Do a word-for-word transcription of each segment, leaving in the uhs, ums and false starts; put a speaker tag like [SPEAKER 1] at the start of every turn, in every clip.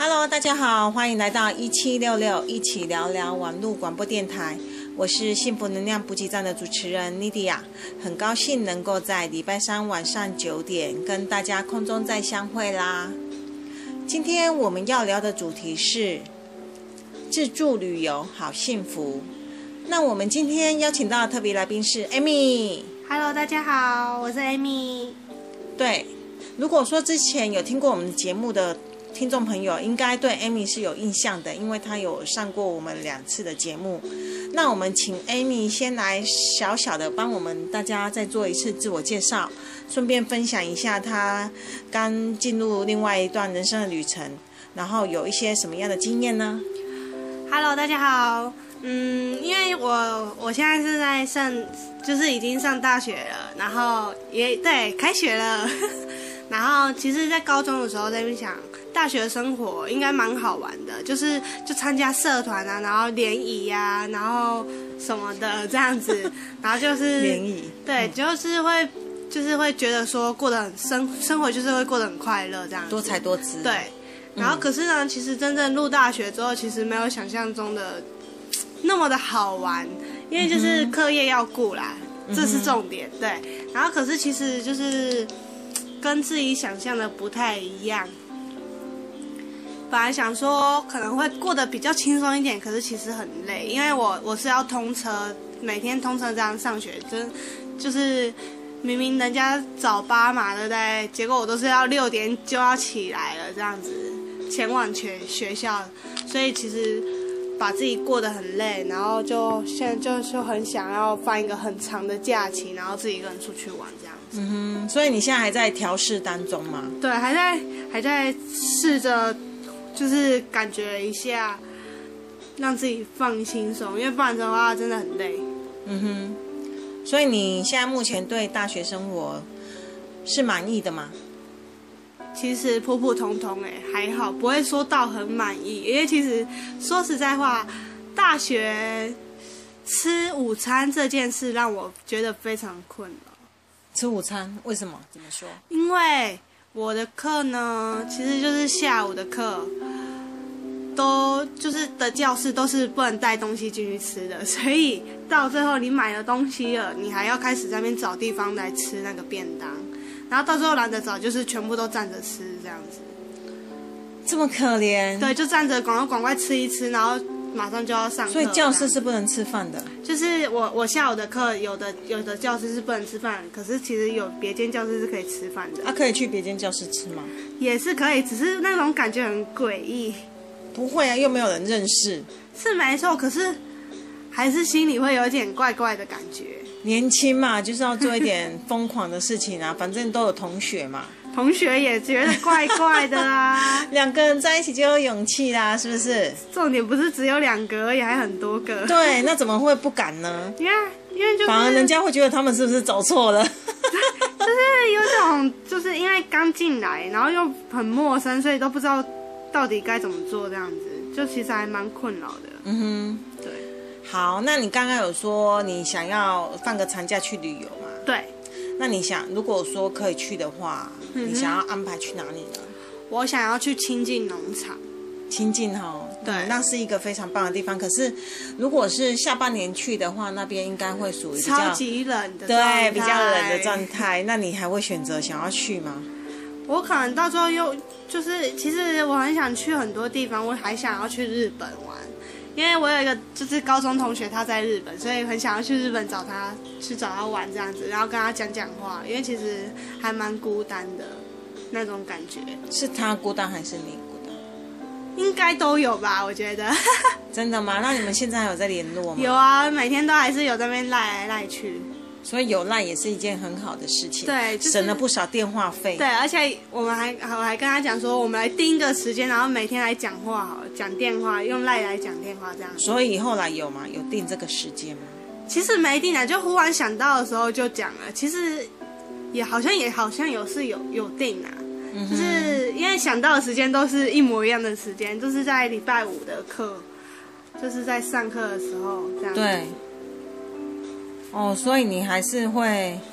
[SPEAKER 1] Hello， 大家好，欢迎来到一七六六一起聊聊网络广播电台。我是幸福能量补给站的主持人 Nidia， 很高兴能够在礼拜三晚上九点跟大家空中再相会啦。今天我们要聊的主题是自助旅游好幸福。那我们今天邀请到的特别来宾是 Amy。Hello，
[SPEAKER 2] 大家好，我是 Amy。
[SPEAKER 1] 对，如果说之前有听过我们节目的听众朋友，应该对 Amy 是有印象的，因为她有上过我们两次的节目。那我们请 Amy 先来小小的帮我们大家再做一次自我介绍，顺便分享一下她刚进入另外一段人生的旅程，然后有一些什么样的经验呢？
[SPEAKER 2] Hello， 大家好。嗯，因为我我现在是在上，就是已经上大学了，然后也对开学了。然后其实，在高中的时候在那边想，大学生活应该蛮好玩的，就是就参加社团啊，然后联谊啊，然后什么的这样子，然后就是
[SPEAKER 1] 联谊，
[SPEAKER 2] 对，就是会就是会觉得说过得很生生活就是会过得很快乐这样子，
[SPEAKER 1] 多才多姿。
[SPEAKER 2] 对，然后可是呢，嗯、其实真正入大学之后，其实没有想象中的那么的好玩，因为就是课业要顾啦，嗯、这是重点。对，然后可是其实就是跟自己想象的不太一样。本来想说可能会过得比较轻松一点，可是其实很累，因为我我是要通车，每天通车这样上学，真就是明明人家早八嘛，对不对？结果我都是要六点就要起来了，这样子前往学学校，所以其实把自己过得很累，然后就现在就就很想要放一个很长的假期，然后自己一个人出去玩这样子。
[SPEAKER 1] 嗯哼，所以你现在还在调试当中吗？
[SPEAKER 2] 对，还在还在试着。就是感觉一下，让自己放轻松，因为不然的话真的很累。
[SPEAKER 1] 嗯哼，所以你现在目前对大学生活是满意的吗？
[SPEAKER 2] 其实普普通通哎，还好，不会说到很满意。因为其实说实在话，大学吃午餐这件事让我觉得非常困扰。
[SPEAKER 1] 吃午餐为什么？怎么说？
[SPEAKER 2] 因为我的课呢，其实就是下午的课，都就是的教室都是不能带东西进去吃的，所以到最后你买了东西了，你还要开始在那边找地方来吃那个便当，然后到最后懒得找，就是全部都站着吃这样子。
[SPEAKER 1] 这么可怜？
[SPEAKER 2] 对，就站着赶快赶快吃一吃，然后马上就要上课。
[SPEAKER 1] 所以教室是不能吃饭的。
[SPEAKER 2] 就是我我下午的课，有的有的教室是不能吃饭，可是其实有别间教室是可以吃饭的。
[SPEAKER 1] 啊，可以去别间教室吃吗？
[SPEAKER 2] 也是可以，只是那种感觉很诡异。
[SPEAKER 1] 不会啊，又没有人认识。
[SPEAKER 2] 是没错，可是还是心里会有一点怪怪的感觉。
[SPEAKER 1] 年轻嘛，就是要做一点疯狂的事情啊，反正都有同学嘛。
[SPEAKER 2] 同学也觉得怪怪的啊。
[SPEAKER 1] 两个人在一起就有勇气啦，是不是？
[SPEAKER 2] 重点不是只有两个而已，还很多个。
[SPEAKER 1] 对，那怎么会不敢呢？
[SPEAKER 2] 因为因为就是
[SPEAKER 1] 反而人家会觉得他们是不是走错了？
[SPEAKER 2] 就是有种，就是因为刚进来，然后又很陌生，所以都不知道到底该怎么做，这样子就其实还蛮困扰的。
[SPEAKER 1] 嗯哼，
[SPEAKER 2] 对。
[SPEAKER 1] 好，那你刚刚有说你想要放个长假去旅游吗？
[SPEAKER 2] 对。
[SPEAKER 1] 那你想，如果说可以去的话，嗯、你想要安排去哪里呢？
[SPEAKER 2] 我想要去清境农场。
[SPEAKER 1] 清境哈，
[SPEAKER 2] 对、
[SPEAKER 1] 嗯，那是一个非常棒的地方。可是，如果是下半年去的话，那边应该会属于比较
[SPEAKER 2] 超级冷的，
[SPEAKER 1] 对，比较冷的状态。那你还会选择想要去吗？
[SPEAKER 2] 我可能到时候又就是，其实我很想去很多地方，我还想要去日本玩。因为我有一个就是高中同学，他在日本，所以很想要去日本找他，去找他玩这样子，然后跟他讲讲话，因为其实还蛮孤单的那种感觉。
[SPEAKER 1] 是他孤单还是你孤单？
[SPEAKER 2] 应该都有吧，我觉得。
[SPEAKER 1] 真的吗？那你们现在还有在联络吗？
[SPEAKER 2] 有啊，每天都还是有在那边赖来赖去。
[SPEAKER 1] 所以有赖也是一件很好的事情，
[SPEAKER 2] 对，就是、
[SPEAKER 1] 省了不少电话费。
[SPEAKER 2] 对，而且我们还我还跟他讲说，我们来定一个时间，然后每天来讲话，好了，讲电话，用赖来讲电话这样。
[SPEAKER 1] 所以后来有吗？有定这个时间吗？
[SPEAKER 2] 其实没定啊，就忽然想到的时候就讲了。其实也好像也好像有是有有定啊，嗯、就是因为想到的时间都是一模一样的时间，就是在礼拜五的课，就是在上课的时候这样子。
[SPEAKER 1] 对。哦，所以你还是会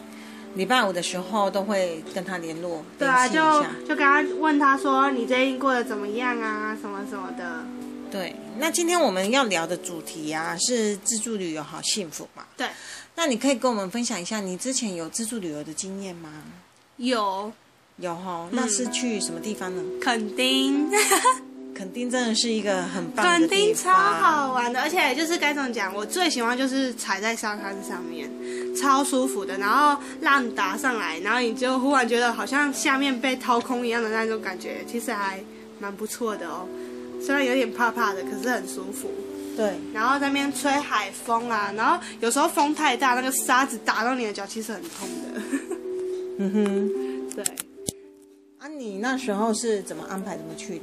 [SPEAKER 1] 礼拜五的时候都会跟他联络，
[SPEAKER 2] 对啊，
[SPEAKER 1] 联系一下
[SPEAKER 2] 就就跟他问他说你最近过得怎么样啊，什么什么的。
[SPEAKER 1] 对，那今天我们要聊的主题啊是自助旅游好幸福嘛？
[SPEAKER 2] 对，
[SPEAKER 1] 那你可以跟我们分享一下你之前有自助旅游的经验吗？
[SPEAKER 2] 有
[SPEAKER 1] 有哈，那是去什么地方呢？
[SPEAKER 2] 垦丁。
[SPEAKER 1] 垦丁真的是一个很棒的地方，
[SPEAKER 2] 垦丁超好玩的，而且就是该怎么讲，我最喜欢就是踩在沙滩上面，超舒服的，然后浪打上来，然后你就忽然觉得好像下面被掏空一样的那种感觉，其实还蛮不错的哦。虽然有点怕怕的，可是很舒服。
[SPEAKER 1] 对，
[SPEAKER 2] 然后在那边吹海风啊，然后有时候风太大，那个沙子打到你的脚，其实很痛的。
[SPEAKER 1] 嗯哼，
[SPEAKER 2] 对。
[SPEAKER 1] 啊，你那时候是怎么安排怎么去的？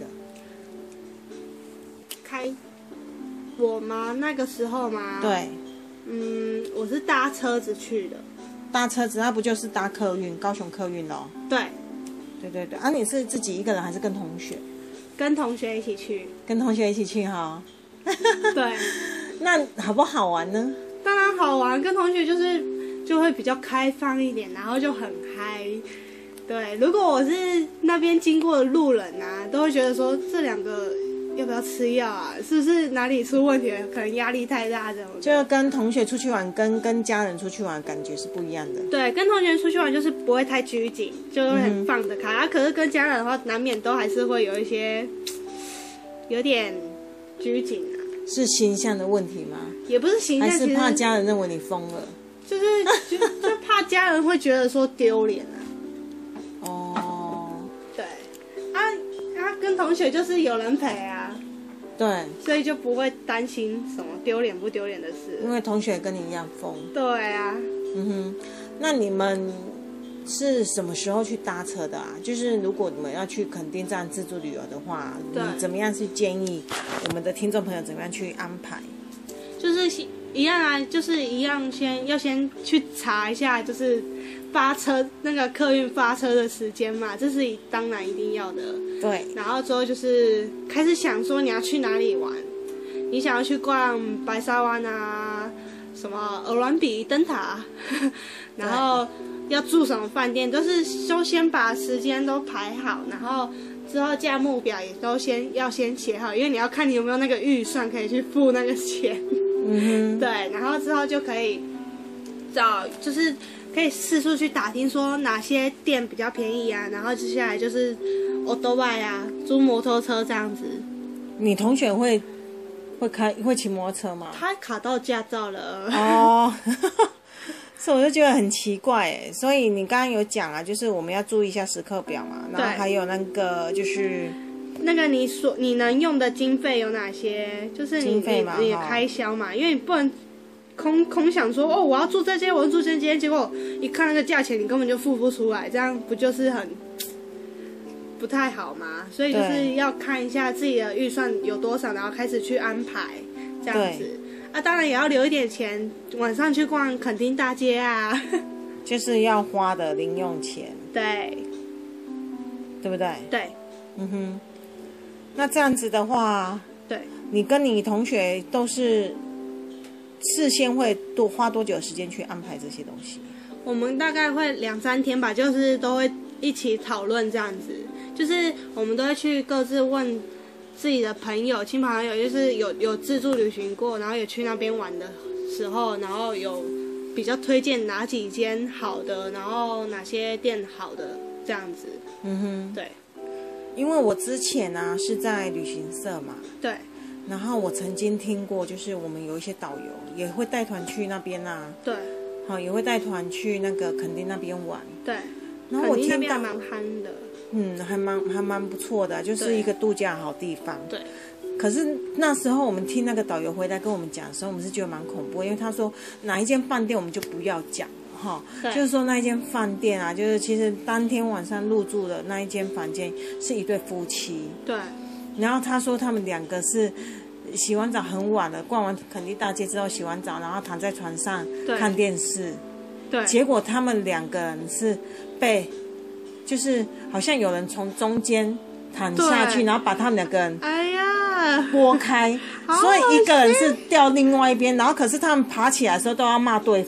[SPEAKER 2] 开我吗？那个时候吗？
[SPEAKER 1] 对，
[SPEAKER 2] 嗯，我是搭车子去的。
[SPEAKER 1] 搭车子，那不就是搭客运，高雄客运咯？
[SPEAKER 2] 对，
[SPEAKER 1] 对对对。啊，你是自己一个人还是跟同学？
[SPEAKER 2] 跟同学一起去。
[SPEAKER 1] 跟同学一起去哈。
[SPEAKER 2] 对。
[SPEAKER 1] 那好不好玩呢？
[SPEAKER 2] 当然好玩，跟同学就是就会比较开放一点，然后就很嗨。对，如果我是那边经过的路人啊，都会觉得说这两个要不要吃药啊？是不是哪里出问题了？可能压力太大这种。
[SPEAKER 1] 就跟同学出去玩，跟跟家人出去玩感觉是不一样的。
[SPEAKER 2] 对，跟同学出去玩就是不会太拘谨，就会很放得开、嗯、啊。可是跟家人的话，难免都还是会有一些有点拘谨啊。
[SPEAKER 1] 是形象的问题吗？
[SPEAKER 2] 也不是形象，
[SPEAKER 1] 还是怕家人认为你疯了？
[SPEAKER 2] 就是就就怕家人会觉得说丢脸啊。
[SPEAKER 1] 哦，
[SPEAKER 2] 对，啊啊，跟同学就是有人陪啊，
[SPEAKER 1] 对，
[SPEAKER 2] 所以就不会担心什么丢脸不丢脸的事，
[SPEAKER 1] 因为同学跟你一样疯。
[SPEAKER 2] 对啊，
[SPEAKER 1] 嗯哼，那你们是什么时候去搭车的啊？就是如果你们要去垦丁站自助旅游的话，你怎么样去建议我们的听众朋友怎么样去安排？
[SPEAKER 2] 就是一样啊，就是一样先要先去查一下，就是发车那个客运发车的时间嘛，这是当然一定要的。
[SPEAKER 1] 对。然
[SPEAKER 2] 后之后就是开始想说你要去哪里玩，你想要去逛白沙湾啊，什么鹅銮鼻灯塔，然后要住什么饭店，都是都先把时间都排好，然后之后价目表也都先要先写好，因为你要看你有没有那个预算可以去付那个钱。
[SPEAKER 1] 嗯哼。
[SPEAKER 2] 对，然后之后就可以找，就是可以四处去打听说哪些店比较便宜啊，然后接下来就是欧多拜啊，租摩托车这样子。
[SPEAKER 1] 你同学会会开会骑摩托车吗？
[SPEAKER 2] 他考到驾照了。
[SPEAKER 1] 哦。所以我就觉得很奇怪哎，所以你刚刚有讲啊，就是我们要注意一下时刻表嘛，然后还有那个就是
[SPEAKER 2] 那个你所你能用的经费有哪些？就是你你你的开销嘛，因为你不能空空想说哦我要住这间，我要住这间，结果一看那个价钱，你根本就付不出来，这样不就是很不太好吗？所以就是要看一下自己的预算有多少，然后开始去安排这样子。啊，当然也要留一点钱，晚上去逛垦丁大街啊，
[SPEAKER 1] 就是要花的零用钱。
[SPEAKER 2] 对，
[SPEAKER 1] 对不对？
[SPEAKER 2] 对，
[SPEAKER 1] 嗯哼。那这样子的话，
[SPEAKER 2] 对，
[SPEAKER 1] 你跟你同学都是事先会多花多久时间去安排这些东西？
[SPEAKER 2] 我们大概会两三天吧，就是都会一起讨论这样子，就是我们都会去各自问自己的朋友、亲朋好友，就是有有自助旅行过，然后也去那边玩的时候，然后有比较推荐哪几间好的，然后哪些店好的这样子。
[SPEAKER 1] 嗯哼，
[SPEAKER 2] 对。
[SPEAKER 1] 因为我之前啊是在旅行社嘛，
[SPEAKER 2] 对。
[SPEAKER 1] 然后我曾经听过，就是我们有一些导游也会带团去那边啊。
[SPEAKER 2] 对。
[SPEAKER 1] 好，也会带团去那个垦丁那边玩。
[SPEAKER 2] 对。
[SPEAKER 1] 然后我听到
[SPEAKER 2] 垦丁那边还蛮憨的。
[SPEAKER 1] 嗯，还蛮还蛮不错的，就是一个度假好地方。
[SPEAKER 2] 对。
[SPEAKER 1] 可是那时候我们听那个导游回来跟我们讲的时候，我们是觉得蛮恐怖，因为他说哪一间饭店我们就不要讲了哈，就是说那一间饭店啊，就是其实当天晚上入住的那一间房间是一对夫妻。
[SPEAKER 2] 对。
[SPEAKER 1] 然后他说他们两个是洗完澡很晚了，逛完垦丁大街之后洗完澡，然后躺在床上看电视。
[SPEAKER 2] 对。
[SPEAKER 1] 结果他们两个人是被，就是好像有人从中间躺下去，然后把他们两个人
[SPEAKER 2] 哎呀
[SPEAKER 1] 拨开，所以一个人是掉另外一边，然后可是他们爬起来的时候都要骂对方。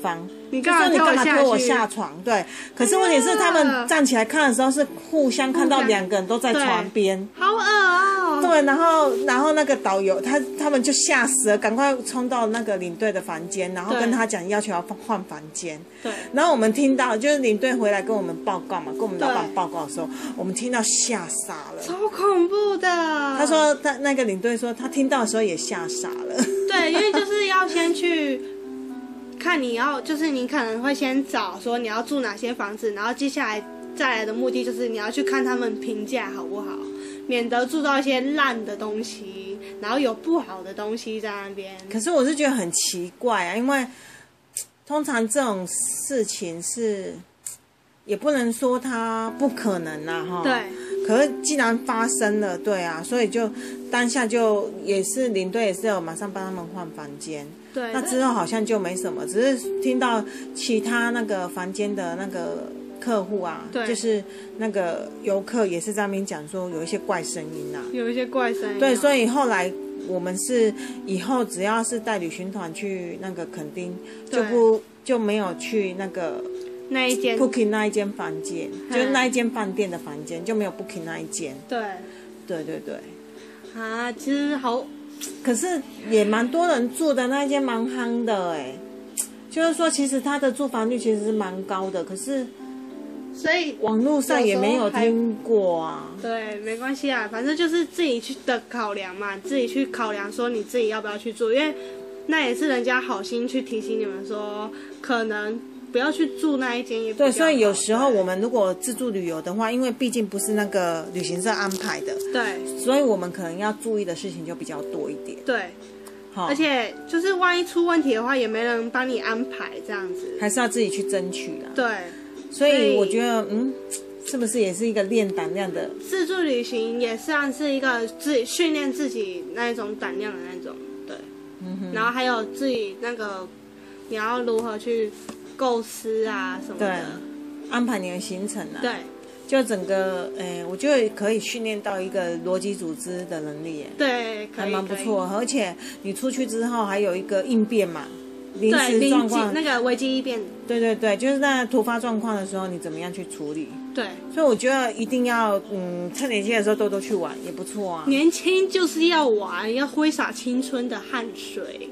[SPEAKER 2] 你
[SPEAKER 1] 就说你干嘛推我
[SPEAKER 2] 下
[SPEAKER 1] 下床？对，可是问题是他们站起来看的时候是互相看到两个人都在床边，
[SPEAKER 2] 好恶哦。
[SPEAKER 1] 对，然后然后那个导游他他们就吓死了，赶快冲到那个领队的房间，然后跟他讲要求要换房间。
[SPEAKER 2] 对，
[SPEAKER 1] 然后我们听到就是领队回来跟我们报告嘛，跟我们老板报告的时候，我们听到吓傻了，
[SPEAKER 2] 超恐怖的。
[SPEAKER 1] 他说他那个领队说他听到的时候也吓傻了。
[SPEAKER 2] 对，因为就是要先去看你要，就是你可能会先找说你要住哪些房子，然后接下来再来的目的就是你要去看他们评价好不好，免得住到一些烂的东西，然后有不好的东西在那边。
[SPEAKER 1] 可是我是觉得很奇怪啊，因为通常这种事情是也不能说它不可能啊，哈。
[SPEAKER 2] 对。
[SPEAKER 1] 可是既然发生了，对啊，所以就当下就也是领队也是有马上帮他们换房间。
[SPEAKER 2] 对。
[SPEAKER 1] 那之后好像就没什么，只是听到其他那个房间的那个客户啊，就是那个游客也是在那边讲说有一些怪声音啊，
[SPEAKER 2] 有一些怪声音、啊。
[SPEAKER 1] 对，所以后来我们是以后只要是带旅行团去那个垦丁，就不就没有去那个。
[SPEAKER 2] 那一间
[SPEAKER 1] booking 那一间房间，就是那一间饭店的房间，就没有 booking 那一间。
[SPEAKER 2] 对，
[SPEAKER 1] 对对对。
[SPEAKER 2] 啊，其实好，
[SPEAKER 1] 可是也蛮多人住的，那一间蛮夯的哎。就是说，其实它的住房率其实是蛮高的，可是，
[SPEAKER 2] 所以
[SPEAKER 1] 网络上也没有听过啊。
[SPEAKER 2] 对，没关系啊，反正就是自己去的考量嘛，自己去考量说你自己要不要去住，因为那也是人家好心去提醒你们说，可能。不要去住那一间也
[SPEAKER 1] 对，所以有时候我们如果自助旅游的话，因为毕竟不是那个旅行社安排的，
[SPEAKER 2] 对，
[SPEAKER 1] 所以我们可能要注意的事情就比较多一点。
[SPEAKER 2] 对，而且就是万一出问题的话，也没人帮你安排这样子，
[SPEAKER 1] 还是要自己去争取啊。
[SPEAKER 2] 对，
[SPEAKER 1] 所以我觉得，嗯，是不是也是一个练胆量的？
[SPEAKER 2] 自助旅行也算是一个自己训练自己那一种胆量的那种，对，嗯哼，然后还有自己那个你要如何去。构思啊什么的，对，
[SPEAKER 1] 安排你的行程啊，
[SPEAKER 2] 对，
[SPEAKER 1] 就整个，诶，我觉得可以训练到一个逻辑组织的能力，
[SPEAKER 2] 对，
[SPEAKER 1] 还蛮不错。而且你出去之后还有一个应变嘛，临时状况
[SPEAKER 2] 那个危机应变，
[SPEAKER 1] 对对对，就是在突发状况的时候你怎么样去处理？
[SPEAKER 2] 对，
[SPEAKER 1] 所以我觉得一定要，嗯，趁年轻的时候多多去玩也不错啊。
[SPEAKER 2] 年轻就是要玩，要挥洒青春的汗水。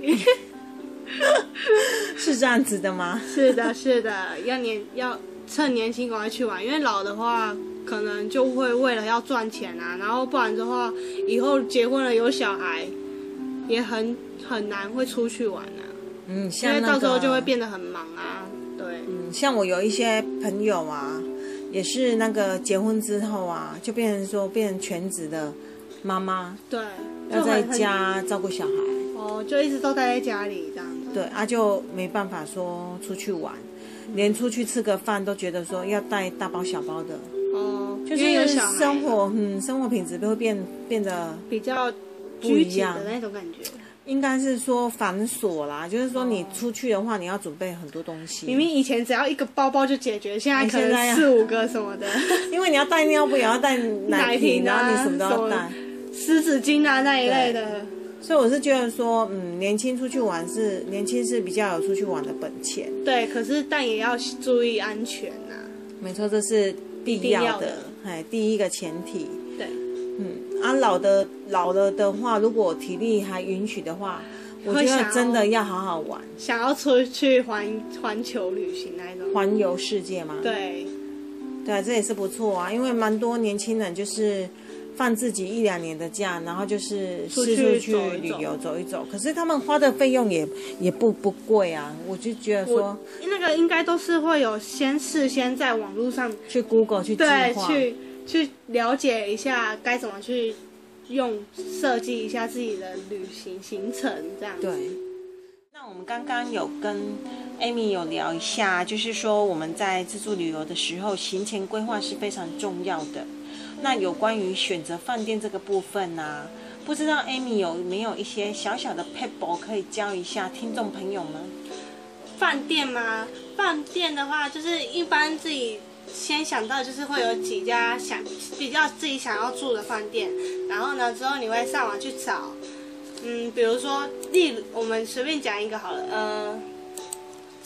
[SPEAKER 1] 是这样子的吗？
[SPEAKER 2] 是的，是的，要年要趁年轻赶快去玩，因为老的话可能就会为了要赚钱啊，然后不然的话，以后结婚了有小孩，也很很难会出去玩啊。
[SPEAKER 1] 嗯，像、那
[SPEAKER 2] 个、因为到时候就会变得很忙啊。对，
[SPEAKER 1] 嗯，像我有一些朋友啊，也是那个结婚之后啊，就变成说变成全职的妈妈，
[SPEAKER 2] 对，
[SPEAKER 1] 要在家照顾小孩。
[SPEAKER 2] 哦，就一直都待在家里这样子。
[SPEAKER 1] 对啊，就没办法说出去玩，连出去吃个饭都觉得说要带大包小包的。
[SPEAKER 2] 哦，
[SPEAKER 1] 就是生活，嗯，生活品质都会变变得
[SPEAKER 2] 比较
[SPEAKER 1] 不一样
[SPEAKER 2] 的那种感觉。
[SPEAKER 1] 应该是说繁琐啦，就是说你出去的话，你要准备很多东西。
[SPEAKER 2] 明明以前只要一个包包就解决，现在可能四五个什么的。
[SPEAKER 1] 因为你要带尿布，也要带奶瓶，然后你什么都要带，
[SPEAKER 2] 湿纸巾啊那一类的。
[SPEAKER 1] 所以我是觉得说，嗯，年轻出去玩是年轻是比较有出去玩的本钱。
[SPEAKER 2] 对，可是但也要注意安全呐、啊。
[SPEAKER 1] 没错，这是必要的，要的哎，第一个前提。
[SPEAKER 2] 对，
[SPEAKER 1] 嗯，啊，老的老了的话，如果体力还允许的话，我觉得真的要好好玩。
[SPEAKER 2] 想要出去环环球旅行那一种。
[SPEAKER 1] 环游世界嘛。
[SPEAKER 2] 对，
[SPEAKER 1] 对啊，这也是不错啊，因为蛮多年轻人就是放自己一两年的假，然后就是四处去旅游走一走，可是他们花的费用也也不不贵啊，我就觉得说
[SPEAKER 2] 那个应该都是会有先事先在网络上
[SPEAKER 1] 去 Google 去计划，
[SPEAKER 2] 对，去去了解一下该怎么去用设计一下自己的旅行行程这样子。
[SPEAKER 1] 对。那我们刚刚有跟 Amy 有聊一下，就是说我们在自助旅游的时候，行前规划是非常重要的。那有关于选择饭店这个部分呢、啊，不知道 Amy 有没有一些小小的 pebble 可以教一下听众朋友们？
[SPEAKER 2] 饭店吗？饭店的话，就是一般自己先想到就是会有几家想比较自己想要住的饭店，然后呢之后你会上网去找，嗯，比如说例如我们随便讲一个好了，呃，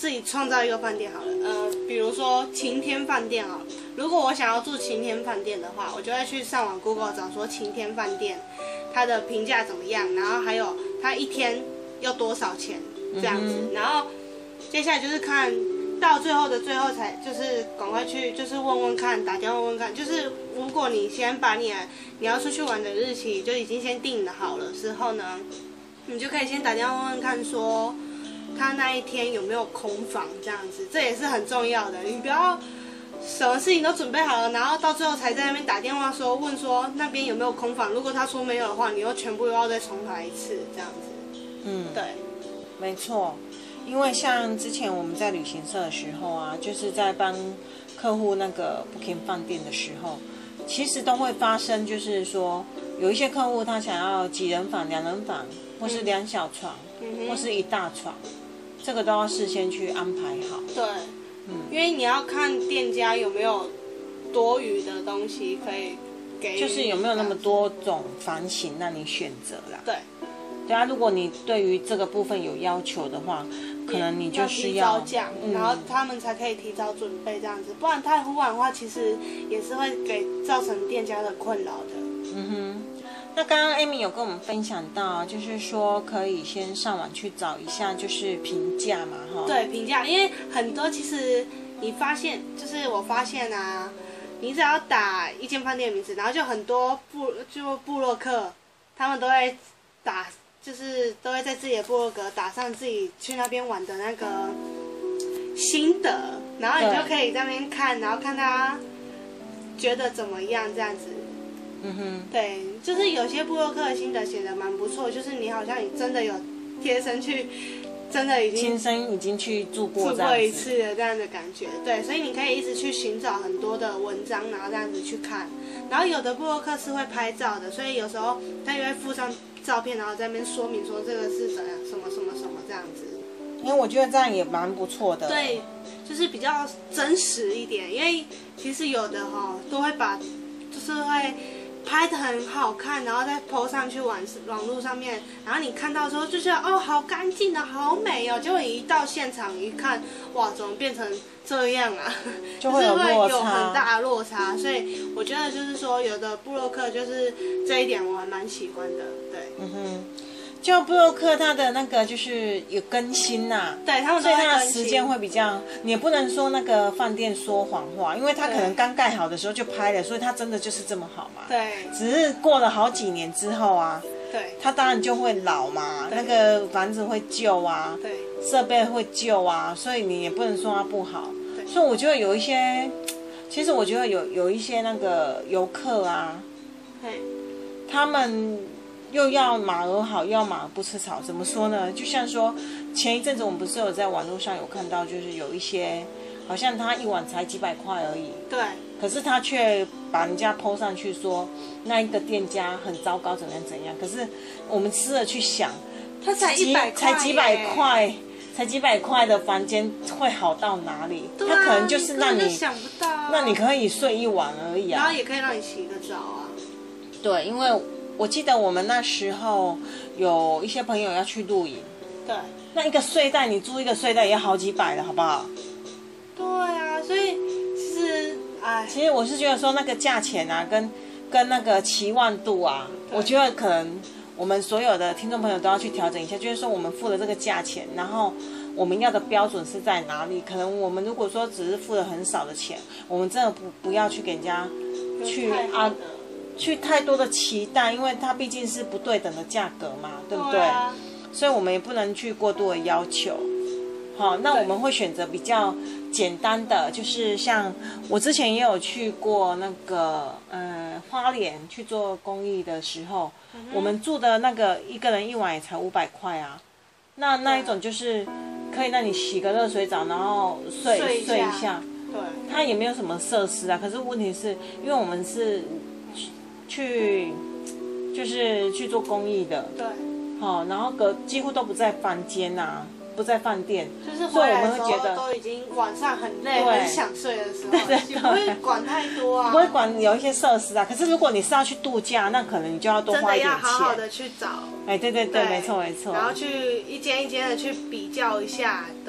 [SPEAKER 2] 自己创造一个饭店好了，呃，比如说晴天饭店好了。如果我想要住晴天饭店的话，我就会去上网 Google 找说晴天饭店它的评价怎么样，然后还有它一天要多少钱这样子，嗯、然后接下来就是看到最后的最后才就是赶快去就是问问看，打电话问问看，就是如果你先把你你要出去玩的日期就已经先定好了之后呢，你就可以先打电话问问看说他那一天有没有空房这样子，这也是很重要的。你不要什么事情都准备好了，然后到最后才在那边打电话说问说那边有没有空房，如果他说没有的话，你又全部又要再重来一次这样子。
[SPEAKER 1] 嗯，
[SPEAKER 2] 对，
[SPEAKER 1] 没错。因为像之前我们在旅行社的时候啊，就是在帮客户那个 booking 饭店的时候，其实都会发生，就是说有一些客户他想要几人房、两人房，或是两小床，嗯、或是一大床，这个都要事先去安排好。
[SPEAKER 2] 对，嗯，因为你要看店家有没有多余的东西可以给，
[SPEAKER 1] 就是有没有那么多种房型让你选择啦。
[SPEAKER 2] 对。
[SPEAKER 1] 对啊，如果你对于这个部分有要求的话，可能你就是
[SPEAKER 2] 要提早讲，
[SPEAKER 1] 嗯、
[SPEAKER 2] 然后他们才可以提早准备这样子，不然太忽然的话，其实也是会给造成店家的困扰的。
[SPEAKER 1] 嗯哼，那刚刚 Amy 有跟我们分享到，就是说可以先上网去找一下，就是评价嘛，哈。
[SPEAKER 2] 对，评价，因为很多其实你发现，就是我发现啊，你只要打一间饭店的名字，然后就很多部就部落客，他们都会打。就是都会在自己的部落格打上自己去那边玩的那个心得，然后你就可以在那边看，然后看他觉得怎么样这样子。
[SPEAKER 1] 嗯哼。对，
[SPEAKER 2] 就是有些部落客的心得写的蛮不错，就是你好像你真的有贴身去，真的已经
[SPEAKER 1] 亲身已经去住过
[SPEAKER 2] 住过一次的这样的感觉。对，所以你可以一直去寻找很多的文章，然后这样子去看。然后有的部落客是会拍照的，所以有时候他也会附上照片，然后在那边说明说这个是怎样什么什么什么这样子。
[SPEAKER 1] 因为我觉得这样也蛮不错的。
[SPEAKER 2] 对，就是比较真实一点，因为其实有的哈、哦、都会把，就是会拍得很好看，然后再 po 上去网网络上面，然后你看到之后就觉得哦好干净的好美哦，结果你一到现场一看，哇怎么变成这样啊？
[SPEAKER 1] 就会有落差，
[SPEAKER 2] 就是会有很大的落差，所以我觉得就是说有的部落客就是这一点我还蛮喜欢的，对。
[SPEAKER 1] 嗯哼。就部落客他的那个就是有更新呐、啊，
[SPEAKER 2] 对他们都
[SPEAKER 1] 所以
[SPEAKER 2] 会更新，
[SPEAKER 1] 他的时间会比较，你也不能说那个饭店说谎话，因为他可能刚盖好的时候就拍了，所以他真的就是这么好嘛。
[SPEAKER 2] 对。
[SPEAKER 1] 只是过了好几年之后啊，
[SPEAKER 2] 对，
[SPEAKER 1] 他当然就会老嘛，那个房子会旧啊，
[SPEAKER 2] 对，
[SPEAKER 1] 设备会旧啊，所以你也不能说它不好。对。所以我觉得有一些，其实我觉得有有一些那个游客啊，
[SPEAKER 2] 对，
[SPEAKER 1] 他们。又要马儿好，又要马儿不吃草，怎么说呢？就像说前一阵子我们不是有在网络上有看到，就是有一些好像他一碗才几百块而已，
[SPEAKER 2] 对，
[SPEAKER 1] 可是他却把人家 po 上去说那一个店家很糟糕，怎样怎样。可是我们试着去想，
[SPEAKER 2] 他才一百块，
[SPEAKER 1] 才几百块，才几百块的房间会好到哪里？
[SPEAKER 2] 对啊，
[SPEAKER 1] 他可能就是让你
[SPEAKER 2] 想不到、啊，
[SPEAKER 1] 那你可以睡一晚而已啊，
[SPEAKER 2] 然后也可以让你洗个澡啊。
[SPEAKER 1] 对，因为。我记得我们那时候有一些朋友要去露营，
[SPEAKER 2] 对，
[SPEAKER 1] 那一个睡袋你租一个睡袋也要好几百了，好不好？
[SPEAKER 2] 对啊，所以其实，哎，
[SPEAKER 1] 其实我是觉得说那个价钱啊，跟跟那个期望度啊，我觉得可能我们所有的听众朋友都要去调整一下，就是说我们付了这个价钱，然后我们要的标准是在哪里？可能我们如果说只是付了很少的钱，我们真的不不要去给人家去啊。去太多的期待，因为它毕竟是不对等的价格嘛，对不对？对啊，所以我们也不能去过度的要求。好，那我们会选择比较简单的，就是像我之前也有去过那个呃花莲去做公益的时候，嗯、我们住的那个一个人一晚也才五百块啊。那那一种就是可以让你洗个热水澡，然后睡
[SPEAKER 2] 睡一下。
[SPEAKER 1] 睡一下
[SPEAKER 2] 对。
[SPEAKER 1] 它也没有什么设施啊，可是问题是因为我们是。去就是去做公益的，
[SPEAKER 2] 对，
[SPEAKER 1] 好，然后隔几乎都不在房间呐、啊，不在饭店，
[SPEAKER 2] 就是回来的时候都已经晚上很累、很想睡的时候，
[SPEAKER 1] 对对对，
[SPEAKER 2] 也不会管太多啊，
[SPEAKER 1] 不会管有一些设施啊。可是如果你是要去度假，那可能你就要多花一点钱，
[SPEAKER 2] 真的要好好的去找，
[SPEAKER 1] 哎，对对对，没错没错，
[SPEAKER 2] 然后去一间一间的去比较一下，对。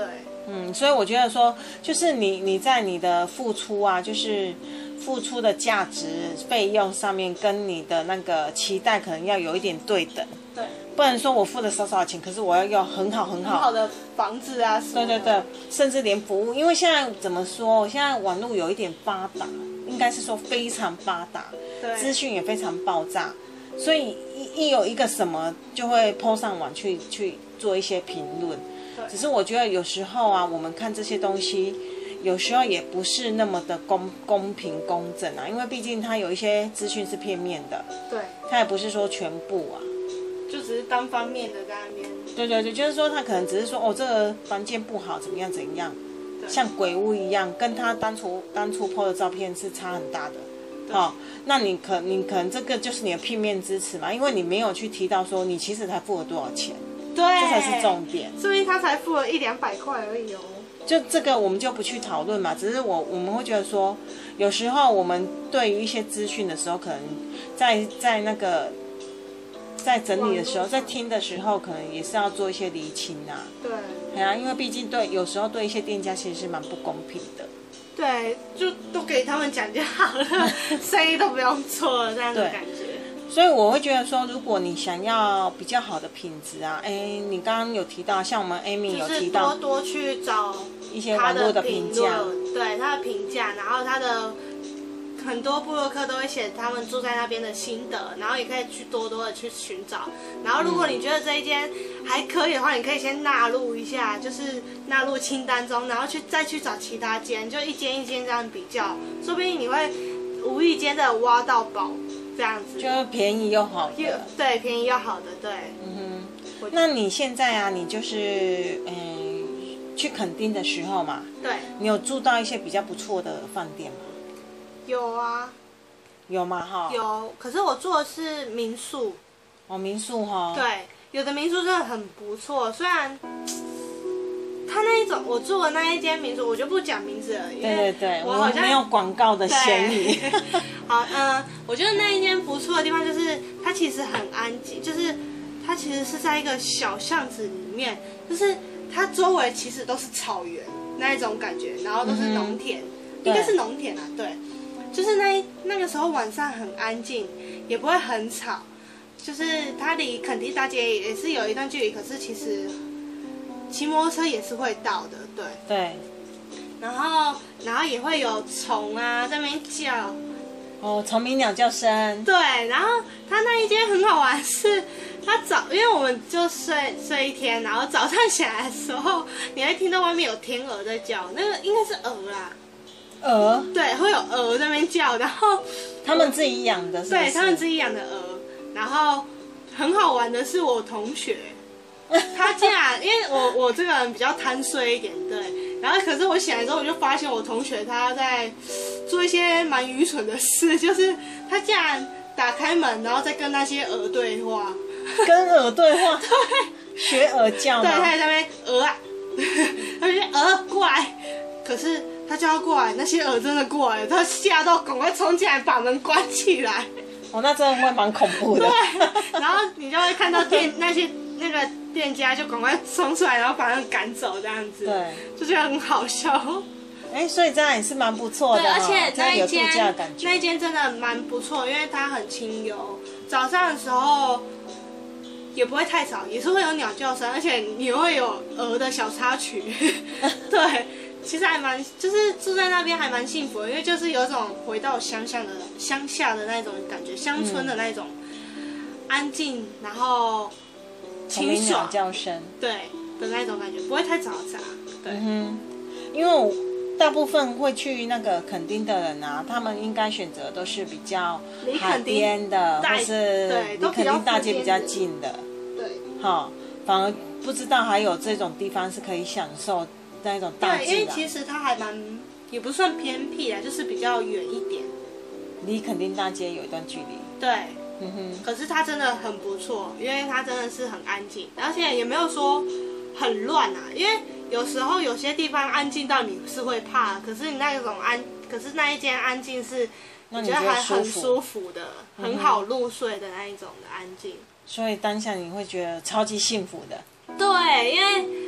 [SPEAKER 1] 嗯，所以我觉得说，就是你你在你的付出啊，就是付出的价值费用上面，跟你的那个期待可能要有一点对等。
[SPEAKER 2] 对，
[SPEAKER 1] 不能说我付了少少钱，可是我要要很好很好
[SPEAKER 2] 很好的房子啊什么的。
[SPEAKER 1] 对对对，甚至连服务，因为现在怎么说，现在网络有一点发达，应该是说非常发达，
[SPEAKER 2] 对，
[SPEAKER 1] 资讯也非常爆炸，所以一一有一个什么就会 po 上网去去做一些评论。只是我觉得有时候啊，我们看这些东西，有时候也不是那么的公公平公正啊，因为毕竟它有一些资讯是片面的，
[SPEAKER 2] 对，
[SPEAKER 1] 它也不是说全部啊，
[SPEAKER 2] 就只是单方面的在那边。
[SPEAKER 1] 对对对，就是说他可能只是说哦，这个房间不好，怎么样怎样，像鬼屋一样，跟他当初当初 po 的照片是差很大的。好、哦，那你可你可能这个就是你的片面支持嘛，因为你没有去提到说你其实才付了多少钱。
[SPEAKER 2] 对，
[SPEAKER 1] 这才是重点。
[SPEAKER 2] 说明他才付了一两百块而已哦。
[SPEAKER 1] 就这个我们就不去讨论嘛，只是我我们会觉得说，有时候我们对于一些资讯的时候，可能在在那个在整理的时候，在听的时候，可能也是要做一些厘清啊。
[SPEAKER 2] 对。
[SPEAKER 1] 对啊，因为毕竟对有时候对一些店家其实是蛮不公平的。
[SPEAKER 2] 对，就都给他们讲就好了，生意都不用做了这样的感觉。
[SPEAKER 1] 所以我会觉得说，如果你想要比较好的品质啊，哎，你刚刚有提到，像我们 Amy 有提到，
[SPEAKER 2] 就是多多去找
[SPEAKER 1] 一些网络的评价，
[SPEAKER 2] 对他的评价，然后他的很多部落客都会写他们住在那边的心得，然后也可以去多多的去寻找。然后如果你觉得这一间还可以的话，你可以先纳入一下，就是纳入清单中，然后去再去找其他间，就一间一间这样比较，说不定你会无意间的挖到宝。这样子
[SPEAKER 1] 就是便宜又好的，
[SPEAKER 2] 对，便宜又好的，对。
[SPEAKER 1] 嗯哼，那你现在啊，你就是嗯，去垦丁的时候嘛，
[SPEAKER 2] 对，
[SPEAKER 1] 你有住到一些比较不错的饭店吗？
[SPEAKER 2] 有啊，
[SPEAKER 1] 有吗？哈，
[SPEAKER 2] 有。可是我住的是民宿。
[SPEAKER 1] 哦，民宿哈。
[SPEAKER 2] 对，有的民宿真的很不错，虽然。他那一种，我住的那一间民宿，我就不讲名字了，因为
[SPEAKER 1] 对对对，
[SPEAKER 2] 我好像
[SPEAKER 1] 没有广告的嫌疑。
[SPEAKER 2] 好，嗯、呃，我觉得那一间不错的地方就是它其实很安静，就是它其实是在一个小巷子里面，就是它周围其实都是草原那一种感觉，然后都是农田，嗯、应该是农田啊，对，就是那那个时候晚上很安静，也不会很吵，就是它离垦丁大街也是有一段距离，可是其实。骑摩托车也是会到的，对。
[SPEAKER 1] 对。
[SPEAKER 2] 然后，然后也会有虫啊在那边叫。
[SPEAKER 1] 哦，虫鸣鸟叫声。
[SPEAKER 2] 对，然后它那一间很好玩是，它早，因为我们就睡睡一天，然后早上起来的时候，你会听到外面有天鹅在叫，那个应该是鹅啦。
[SPEAKER 1] 鹅？
[SPEAKER 2] 对，会有鹅在那边叫，然后。
[SPEAKER 1] 他们自己养的是不是？
[SPEAKER 2] 对，他们自己养的鹅，然后很好玩的是我同学。他竟然，因为我我这个人比较贪睡一点，对，然后可是我醒来之后，我就发现我同学他在做一些蛮愚蠢的事，就是他竟然打开门，然后再跟那些鹅对话，
[SPEAKER 1] 跟鹅对话，
[SPEAKER 2] 对，
[SPEAKER 1] 学鹅叫吗？
[SPEAKER 2] 对，他在那边鹅啊，他就说鹅过来，可是他叫他过来，那些鹅真的过来了，他吓到赶快冲进来把门关起来。
[SPEAKER 1] 哦，那真的会蛮恐怖的。
[SPEAKER 2] 对，然后你就会看到店那些那个。店家就赶快冲出来，然后把人赶走，这样子，
[SPEAKER 1] 对，
[SPEAKER 2] 就觉得很好笑。
[SPEAKER 1] 哎，所以这样也是蛮不错的，
[SPEAKER 2] 对，而且那一间那一
[SPEAKER 1] 间
[SPEAKER 2] 真的蛮不错，因为它很清幽，早上的时候也不会太吵，也是会有鸟叫声，而且也会有鹅的小插曲。对，其实还蛮，就是住在那边还蛮幸福的，因为就是有种回到乡下的乡下的那种感觉，乡村的那种、嗯、安静，然后。清爽
[SPEAKER 1] 叫声，
[SPEAKER 2] 对的那种感觉，不会太嘈杂。对，
[SPEAKER 1] 嗯哼，因为我大部分会去那个垦丁的人啊，他们应该选择都是比较海边的，或是离垦丁大街比较近的。
[SPEAKER 2] 对，
[SPEAKER 1] 好，反而不知道还有这种地方是可以享受那种大自然。
[SPEAKER 2] 对，因为其实它还蛮，也不算偏僻啦，就是比较远一点，
[SPEAKER 1] 离垦丁大街有一段距离。
[SPEAKER 2] 对。
[SPEAKER 1] 嗯哼，
[SPEAKER 2] 可是它真的很不错，因为它真的是很安静，而且也没有说很乱啊。因为有时候有些地方安静到你是会怕，可是你那种安，可是那一间安静是，我觉得还很舒服的，很好入睡的那一种的安静。
[SPEAKER 1] 所以当下你会觉得超级幸福的。
[SPEAKER 2] 对，因为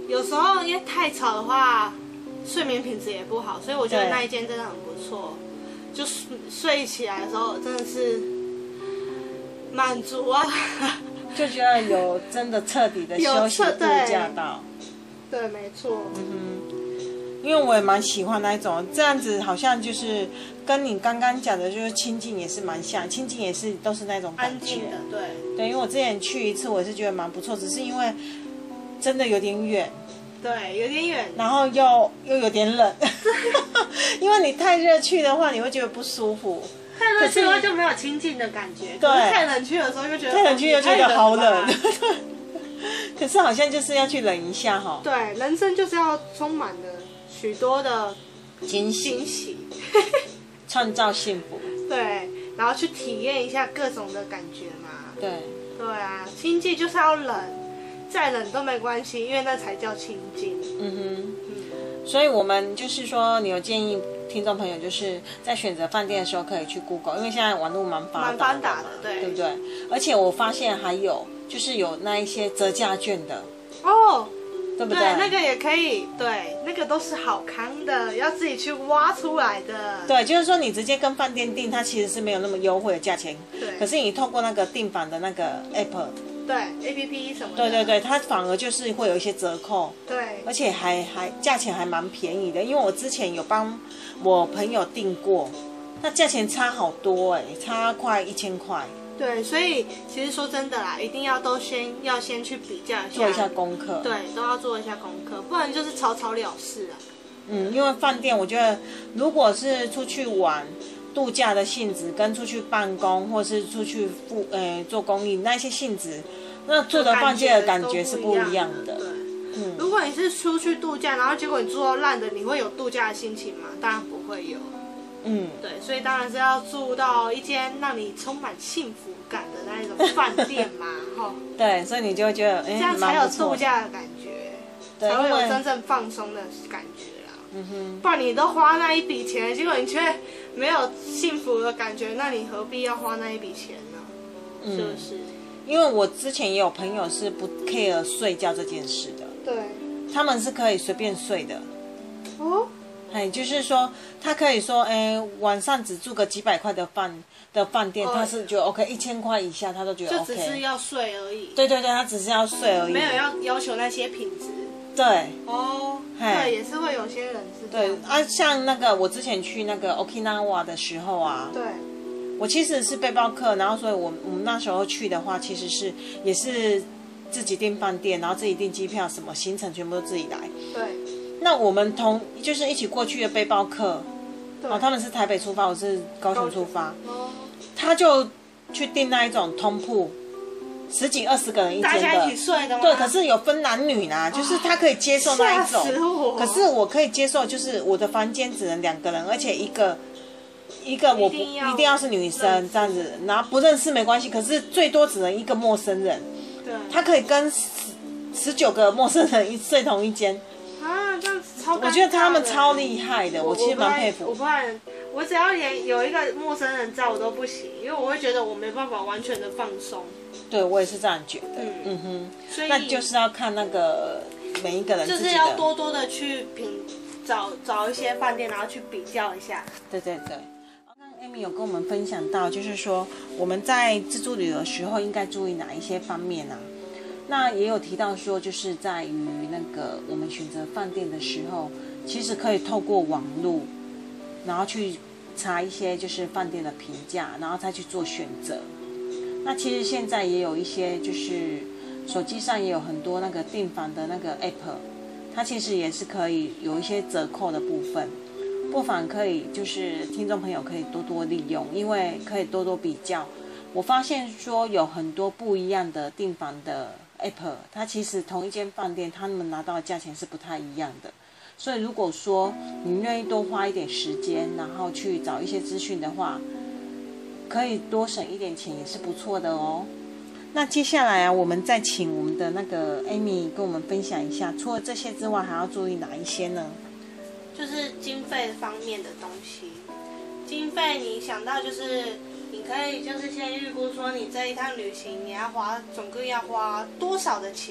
[SPEAKER 2] 有时候因为太吵的话，睡眠品质也不好，所以我觉得那一间真的很不错。就睡起来的时候真的是满足啊，
[SPEAKER 1] 就觉得有真的彻底的休息度假到。
[SPEAKER 2] 对，对没错。
[SPEAKER 1] 嗯哼，因为我也蛮喜欢那一种，这样子好像就是跟你刚刚讲的，就是清境也是蛮像，清境也是都是那种感觉。
[SPEAKER 2] 安静的，对。
[SPEAKER 1] 对，因为我之前去一次，我是觉得蛮不错，只是因为真的有点远。
[SPEAKER 2] 对，有点远，
[SPEAKER 1] 然后又又有点冷，因为你太热去的话，你会觉得不舒服。
[SPEAKER 2] 太热去的话就没有亲近的感觉，
[SPEAKER 1] 对。
[SPEAKER 2] 太冷去的时候又觉得
[SPEAKER 1] 太冷去又觉得好冷。可是好像就是要去冷一下哈。
[SPEAKER 2] 对，人生就是要充满了许多的
[SPEAKER 1] 惊喜，
[SPEAKER 2] 惊喜，
[SPEAKER 1] 创造幸福。
[SPEAKER 2] 对，然后去体验一下各种的感觉嘛。
[SPEAKER 1] 对。
[SPEAKER 2] 对啊，亲近就是要冷。再冷都没关系，因为那才叫清净。
[SPEAKER 1] 嗯哼，嗯，所以我们就是说，你有建议听众朋友，就是在选择饭店的时候可以去 Google， 因为现在网络蛮发达的，
[SPEAKER 2] 蛮发达的，对，
[SPEAKER 1] 对不对？而且我发现还有就是有那一些折价券的
[SPEAKER 2] 哦，
[SPEAKER 1] 对不对？
[SPEAKER 2] 对，那个也可以，对，那个都是好康的，要自己去挖出来的。
[SPEAKER 1] 对，就是说你直接跟饭店订，它其实是没有那么优惠的价钱，
[SPEAKER 2] 对。
[SPEAKER 1] 可是你透过那个订房的那个 app。
[SPEAKER 2] 对 ，A P P 什么的。
[SPEAKER 1] 对对对，它反而就是会有一些折扣。
[SPEAKER 2] 对。
[SPEAKER 1] 而且还还价钱还蛮便宜的，因为我之前有帮我朋友订过，那价钱差好多哎，差快一千块。
[SPEAKER 2] 对，所以其实说真的啦，一定要都先要先去比较一下，
[SPEAKER 1] 做一下功课。
[SPEAKER 2] 对，都要做一下功课，不然就是草草了事啊。
[SPEAKER 1] 嗯，因为饭店我觉得，如果是出去玩。度假的性质跟出去办公或是出去付呃做公益那些性质，那住的饭店的感觉是不一样的。
[SPEAKER 2] 对，嗯，如果你是出去度假，然后结果你住到烂的，你会有度假的心情吗？当然不会有。嗯，对，所以当然是要住到一间让你充满幸福感的那一种饭店嘛，哈。
[SPEAKER 1] 对，所以你就会觉得，哎，
[SPEAKER 2] 这样才有度假的感觉，才会有真正放松的感觉。
[SPEAKER 1] 嗯哼，
[SPEAKER 2] 不然你都花那一笔钱，结果你却没有幸福的感觉，那你何必要花那一笔钱呢？嗯、是不是？
[SPEAKER 1] 因为我之前也有朋友是不 care 睡觉这件事的，
[SPEAKER 2] 对，
[SPEAKER 1] 他们是可以随便睡的。
[SPEAKER 2] 哦，
[SPEAKER 1] 哎，就是说他可以说，哎，晚上只住个几百块的饭的饭店，哦、他是觉得 OK， 一千块以下他都觉得 OK，
[SPEAKER 2] 就只是要睡而已。
[SPEAKER 1] 对对对，他只是要睡而已，
[SPEAKER 2] 没有要要求那些品质。
[SPEAKER 1] 对，
[SPEAKER 2] 哦，对，也是会有些人是这样。
[SPEAKER 1] 对啊，像那个我之前去那个 Okinawa 的时候啊，
[SPEAKER 2] 对，
[SPEAKER 1] 我其实是背包客，然后所以我我们那时候去的话，其实是也是自己订饭店，然后自己订机票，什么行程全部都自己来。
[SPEAKER 2] 对。
[SPEAKER 1] 那我们同就是一起过去的背包客，哦，他们是台北出发，我是高雄出发，哦，他就去订那一种通铺。十几二十个人一间的，
[SPEAKER 2] 大家一起睡的吗？
[SPEAKER 1] 对，可是有分男女啦，就是他可以接受那一种。
[SPEAKER 2] 吓死我！
[SPEAKER 1] 可是我可以接受，就是我的房间只能两个人，而且一个一个我不一定要是女生这样子，然后不认识没关系，可是最多只能一个陌生人。
[SPEAKER 2] 对。
[SPEAKER 1] 他可以跟十十九个陌生人一睡同一间。
[SPEAKER 2] 啊，这样子超尴尬的。
[SPEAKER 1] 我觉得他们超厉害的，我其实蛮佩服。
[SPEAKER 2] 我不然，我只要连有一个陌生人在我都不行，因为我会觉得我没办法完全的放松。
[SPEAKER 1] 对，我也是这样觉得。嗯嗯哼，所以那就是要看那个每一个人自己的，
[SPEAKER 2] 就是要多多的去品找找一些饭店，然后去比较一下。
[SPEAKER 1] 对对对。刚刚 Amy 有跟我们分享到，就是说我们在自助旅游的时候应该注意哪一些方面啊？那也有提到说，就是在于那个我们选择饭店的时候，其实可以透过网络，然后去查一些就是饭店的评价，然后再去做选择。那其实现在也有一些，就是手机上也有很多那个订房的那个 app， 它其实也是可以有一些折扣的部分，不妨可以就是听众朋友可以多多利用，因为可以多多比较。我发现说有很多不一样的订房的 app， 它其实同一间饭店，他们拿到的价钱是不太一样的。所以如果说你愿意多花一点时间，然后去找一些资讯的话，可以多省一点钱也是不错的哦。那接下来啊，我们再请我们的那个 Amy 跟我们分享一下，除了这些之外，还要注意哪一些呢？
[SPEAKER 2] 就是经费方面的东西。经费你想到就是你可以就是先预估说你这一趟旅行你要花总共要花多少的钱，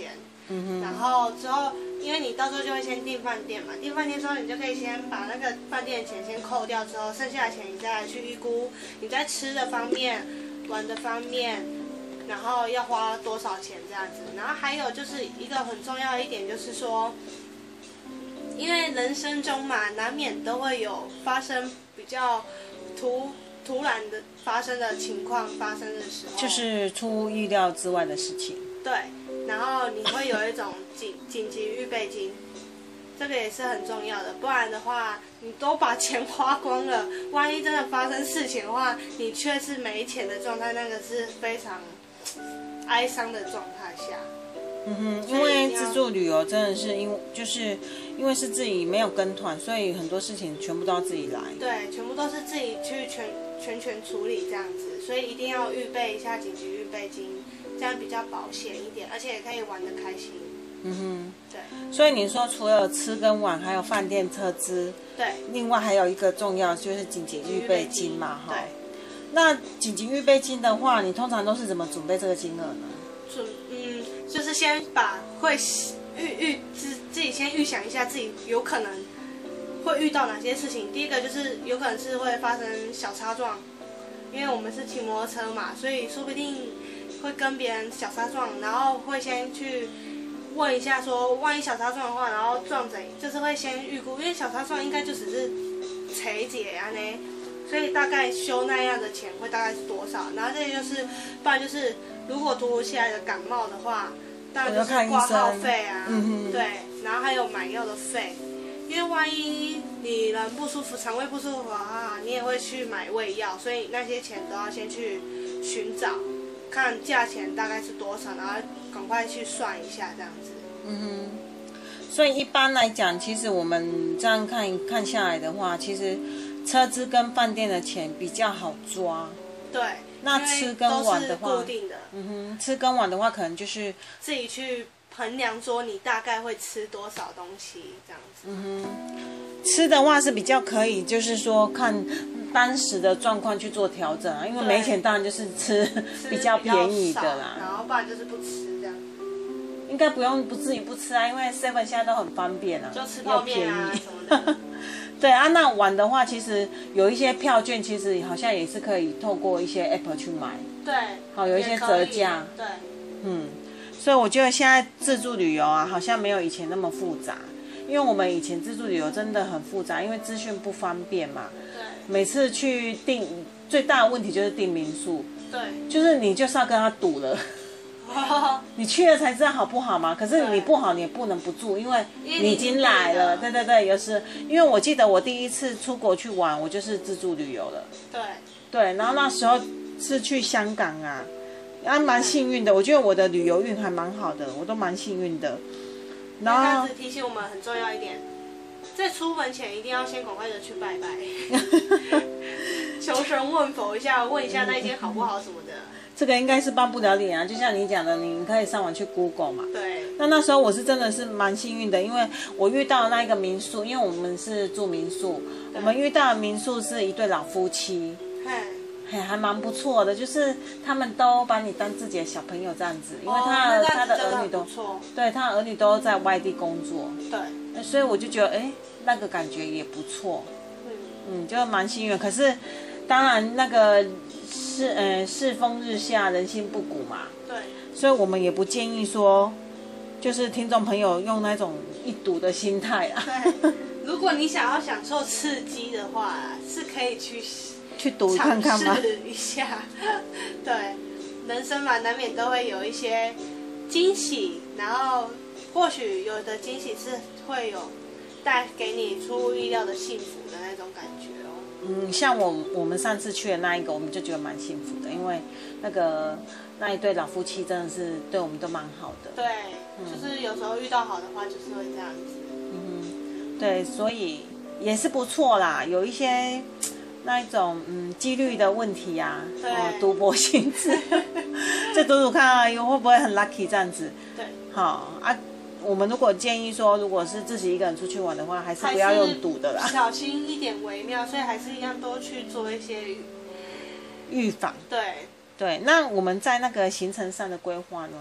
[SPEAKER 2] 嗯、然后之后，因为你到时候就会先订饭店嘛，订饭店之后你就可以先把那个饭店的钱先扣掉，之后剩下的钱你再来去预估你在吃的方面、玩的方面，然后要花多少钱这样子。然后还有就是一个很重要的一点就是说，因为人生中嘛，难免都会有发生比较突突然的发生的情况发生的时候，
[SPEAKER 1] 就是出乎意料之外的事情。
[SPEAKER 2] 对，然后你会有一种紧紧急预备金，这个也是很重要的。不然的话，你都把钱花光了，万一真的发生事情的话，你却是没钱的状态，那个是非常哀伤的状态下。
[SPEAKER 1] 嗯哼，因为自助旅游真的是因为就是因为是自己没有跟团，所以很多事情全部都要自己来。
[SPEAKER 2] 对，全部都是自己去全全权处理这样子，所以一定要预备一下紧急预备金，这样比较保险一点，而且也可以玩得开心。
[SPEAKER 1] 嗯哼，
[SPEAKER 2] 对。
[SPEAKER 1] 所以你说除了吃跟玩，还有饭店车资，
[SPEAKER 2] 对，
[SPEAKER 1] 另外还有一个重要就是紧急预备金嘛，哈。
[SPEAKER 2] 对。
[SPEAKER 1] 那紧急预备金的话，你通常都是怎么准备这个金额呢？
[SPEAKER 2] 准嗯，就是先把会预预自自己先预想一下自己有可能会遇到哪些事情。第一个就是有可能是会发生小擦撞，因为我们是骑摩托车嘛，所以说不定会跟别人小擦撞，然后会先去问一下说，万一小擦撞的话，然后撞谁，就是会先预估，因为小擦撞应该就只是裁解啊呢，所以大概修那样的钱会大概是多少？然后这就是，不然就是如果突如其来的感冒的话，当然就是挂号费啊，
[SPEAKER 1] 嗯、
[SPEAKER 2] 对，然后还有买药的费，因为万一你人不舒服、肠胃不舒服的话，你也会去买胃药，所以那些钱都要先去寻找，看价钱大概是多少，然后赶快去算一下这样子。
[SPEAKER 1] 嗯哼。所以一般来讲，其实我们这样看看下来的话，其实车资跟饭店的钱比较好抓。
[SPEAKER 2] 对。
[SPEAKER 1] 那吃跟玩的话，
[SPEAKER 2] 固定的。
[SPEAKER 1] 嗯哼，吃跟玩的话，可能就是
[SPEAKER 2] 自己去衡量说你大概会吃多少东西这样子。
[SPEAKER 1] 嗯哼，吃的话是比较可以，就是说看当时的状况去做调整啊，因为没钱当然就是吃比较便宜的啦，
[SPEAKER 2] 然后不然就是不吃这样。
[SPEAKER 1] 应该不用不至于不吃啊，因为 seven 现在都很方便啊，
[SPEAKER 2] 就吃泡面啊什么的。
[SPEAKER 1] 对啊，那玩的话，其实有一些票券，其实好像也是可以透过一些 app 去买。
[SPEAKER 2] 对。
[SPEAKER 1] 好，有一些折价。
[SPEAKER 2] 对。
[SPEAKER 1] 嗯，所以我觉得现在自助旅游啊，好像没有以前那么复杂，因为我们以前自助旅游真的很复杂，因为资讯不方便嘛。
[SPEAKER 2] 对。
[SPEAKER 1] 每次去订，最大的问题就是订民宿。
[SPEAKER 2] 对。
[SPEAKER 1] 就是你就是要跟他赌了。你去了才知道好不好嘛？可是你不好，你也不能不住，因为你已经来了。对对对，有时因为我记得我第一次出国去玩，我就是自助旅游了。
[SPEAKER 2] 对。
[SPEAKER 1] 对，然后那时候是去香港啊，还蛮幸运的。我觉得我的旅游运还蛮好的，我都蛮幸运的。
[SPEAKER 2] 然后这样子提醒我们很重要一点，在出门前一定要先赶快的去拜拜，求神问佛一下，问一下那间好不好什么的。
[SPEAKER 1] 这个应该是帮不了你啊，就像你讲的，你可以上网去 Google 嘛。
[SPEAKER 2] 对。
[SPEAKER 1] 那那时候我是真的是蛮幸运的，因为我遇到那一个民宿，因为我们是住民宿，我们遇到的民宿是一对老夫妻，嘿，还蛮不错的，就是他们都把你当自己的小朋友这样子，因为他、
[SPEAKER 2] 哦、
[SPEAKER 1] 他的儿女都，对，他的儿女都在外地工作，
[SPEAKER 2] 对，
[SPEAKER 1] 所以我就觉得，哎，那个感觉也不错，嗯，嗯，就蛮幸运。可是，当然那个。世呃世风日下，人心不古嘛。
[SPEAKER 2] 对。
[SPEAKER 1] 所以我们也不建议说，就是听众朋友用那种一赌的心态啊。
[SPEAKER 2] 对。如果你想要享受刺激的话，是可以去
[SPEAKER 1] 去赌看看吗？
[SPEAKER 2] 尝试一下。对，人生嘛，难免都会有一些惊喜，然后或许有的惊喜是会有带给你出乎意料的幸福的那种感觉。
[SPEAKER 1] 嗯，像我我们上次去的那一个，我们就觉得蛮幸福的，因为那个那一对老夫妻真的是对我们都蛮好的。
[SPEAKER 2] 对，嗯、就是有时候遇到好的话，就是会这样子。
[SPEAKER 1] 嗯，对，所以也是不错啦，有一些那一种嗯几率的问题啊，
[SPEAKER 2] 对，
[SPEAKER 1] 哦，赌博性质，就赌赌看啊，会不会很 lucky 这样子。
[SPEAKER 2] 对，
[SPEAKER 1] 好啊。我们如果建议说，如果是自己一个人出去玩的话，还是不要用赌的啦，
[SPEAKER 2] 小心一点为妙。所以还是一样多去做一些
[SPEAKER 1] 预防。
[SPEAKER 2] 对
[SPEAKER 1] 对，那我们在那个行程上的规划呢？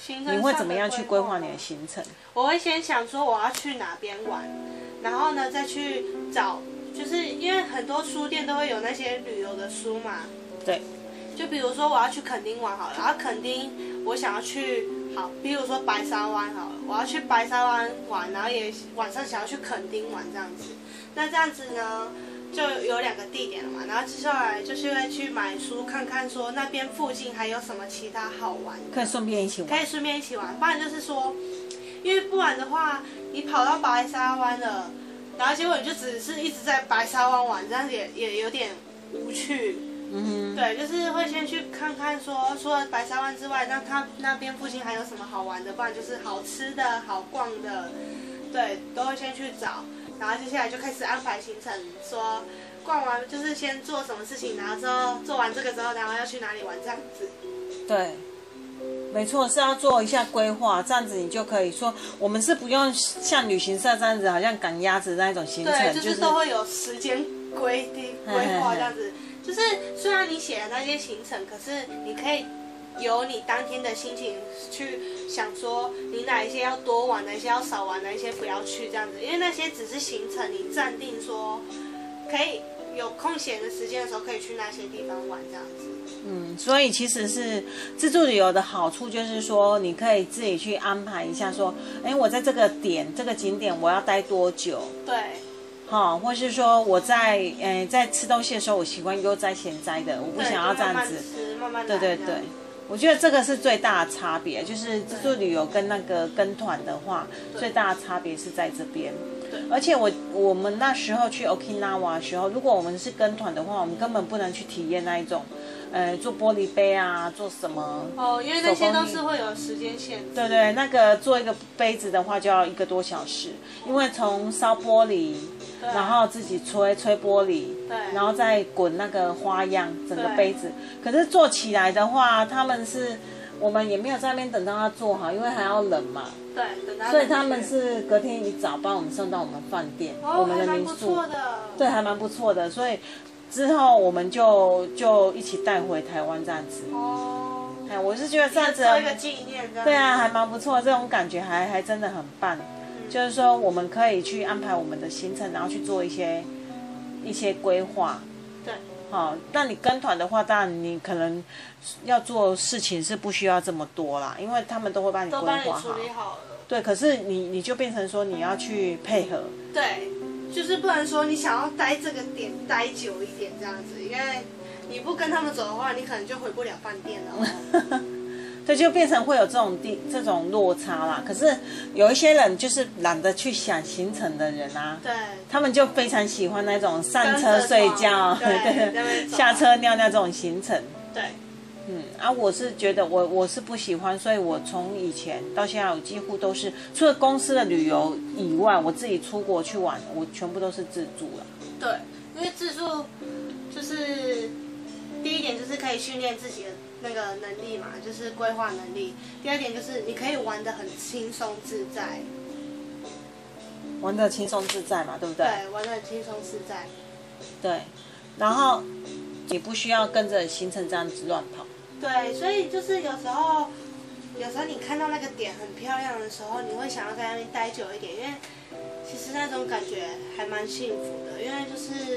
[SPEAKER 2] 行程
[SPEAKER 1] 你会怎么样去规划
[SPEAKER 2] 上的
[SPEAKER 1] 你的行程？
[SPEAKER 2] 我会先想说我要去哪边玩，然后呢再去找，就是因为很多书店都会有那些旅游的书嘛。
[SPEAKER 1] 对。
[SPEAKER 2] 就比如说我要去垦丁玩好了，然后垦丁我想要去好，比如说白沙湾好了，我要去白沙湾玩，然后也晚上想要去垦丁玩这样子。那这样子呢，就有两个地点了嘛，然后接下来就是会去买书看看，说那边附近还有什么其他好玩的，
[SPEAKER 1] 可以顺便一起玩。
[SPEAKER 2] 可以顺便一起玩，不然就是说，因为不然的话，你跑到白沙湾了，然后结果你就只是一直在白沙湾玩，这样子也也有点无趣。
[SPEAKER 1] 嗯哼。
[SPEAKER 2] 对，就是会先去看看说，除了白沙湾之外，那它那边附近还有什么好玩的，不然就是好吃的好逛的，对，都会先去找。然后接下来就开始安排行程，说逛完就是先做什么事情，然后之后做完这个之后，然后要去哪里玩这样子。
[SPEAKER 1] 对，没错，是要做一下规划，这样子你就可以说，我们是不用像旅行社这样子，好像赶鸭子那一种行程，
[SPEAKER 2] 对，就是都会有时间规定规划这样子。就是虽然你写的那些行程，可是你可以由你当天的心情去想说，你哪一些要多玩，哪一些要少玩，哪一些不要去这样子，因为那些只是行程，你暂定说可以有空闲的时间的时候可以去那些地方玩这样子。
[SPEAKER 1] 嗯，所以其实是自助旅游的好处就是说，你可以自己去安排一下，说，哎，我在这个点、这个景点我要待多久？
[SPEAKER 2] 对。
[SPEAKER 1] 好、哦，或是说我在呃在吃东西的时候，我喜欢悠哉闲哉的，我不想要这样子。
[SPEAKER 2] 吃慢慢
[SPEAKER 1] 对对对，我觉得这个是最大的差别，就是自助旅游跟那个跟团的话，最大的差别是在这边。而且我我们那时候去 Okinawa 的时候，如果我们是跟团的话，我们根本不能去体验那一种，呃，做玻璃杯啊，做什么？
[SPEAKER 2] 哦，因为那些都是会有时间限制。
[SPEAKER 1] 对对，那个做一个杯子的话就要一个多小时，因为从烧玻璃，然后自己吹吹玻璃，
[SPEAKER 2] 对，
[SPEAKER 1] 然后再滚那个花样，整个杯子。可是做起来的话，他们是。我们也没有在那边等到他做好，因为还要冷嘛。
[SPEAKER 2] 对，等他。
[SPEAKER 1] 所以他们是隔天一早帮我们送到我们饭店，
[SPEAKER 2] 哦、
[SPEAKER 1] 我们的民宿。
[SPEAKER 2] 还蛮不错的。
[SPEAKER 1] 对，还蛮不错的。所以之后我们就就一起带回台湾这样子。
[SPEAKER 2] 哦。
[SPEAKER 1] 哎，我是觉得这样子。
[SPEAKER 2] 做一个纪念这样。
[SPEAKER 1] 对啊，还蛮不错，这种感觉还还真的很棒。嗯、就是说，我们可以去安排我们的行程，然后去做一些一些规划。
[SPEAKER 2] 对。
[SPEAKER 1] 好，那你跟团的话，当然你可能要做事情是不需要这么多啦，因为他们都会帮你规划好。
[SPEAKER 2] 都帮你处理好了。
[SPEAKER 1] 对，可是你你就变成说你要去配合。
[SPEAKER 2] 对，就是不能说你想要待这个点待久一点这样子，因为你不跟他们走的话，你可能就回不了饭店了、哦。
[SPEAKER 1] 对，就变成会有这种地这种落差啦。可是有一些人就是懒得去想行程的人啊，
[SPEAKER 2] 对，
[SPEAKER 1] 他们就非常喜欢那种上车睡觉，
[SPEAKER 2] 对，对
[SPEAKER 1] 下车尿尿这种行程。
[SPEAKER 2] 对，
[SPEAKER 1] 嗯啊，我是觉得我我是不喜欢，所以我从以前到现在，我几乎都是除了公司的旅游以外，我自己出国去玩，我全部都是自助了。
[SPEAKER 2] 对，因为自助就是第一点就是可以训练自己的那个能力嘛，就是规划能力。第二点就是你可以玩得很轻松自在，
[SPEAKER 1] 玩得轻松自在嘛，对不对？
[SPEAKER 2] 对，玩得很轻松自在。
[SPEAKER 1] 对，然后你不需要跟着行程这样子乱跑。
[SPEAKER 2] 对，所以就是有时候，有时候你看到那个点很漂亮的时候，你会想要在那边待久一点，因为其实那种感觉还蛮幸福的。因为就是，